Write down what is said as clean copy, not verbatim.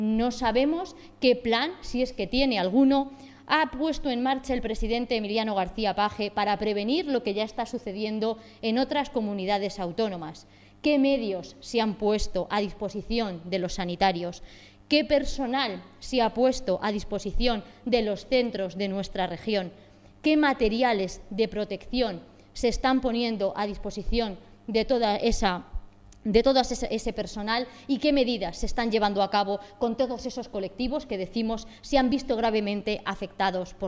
No sabemos qué plan, si es que tiene alguno, ha puesto en marcha el presidente Emiliano García Paje para prevenir lo que ya está sucediendo en otras comunidades autónomas. ¿Qué medios se han puesto a disposición de los sanitarios? ¿Qué personal se ha puesto a disposición de los centros de nuestra región? ¿Qué materiales de protección se están poniendo a disposición de todo ese personal y qué medidas se están llevando a cabo con todos esos colectivos que decimos se han visto gravemente afectados por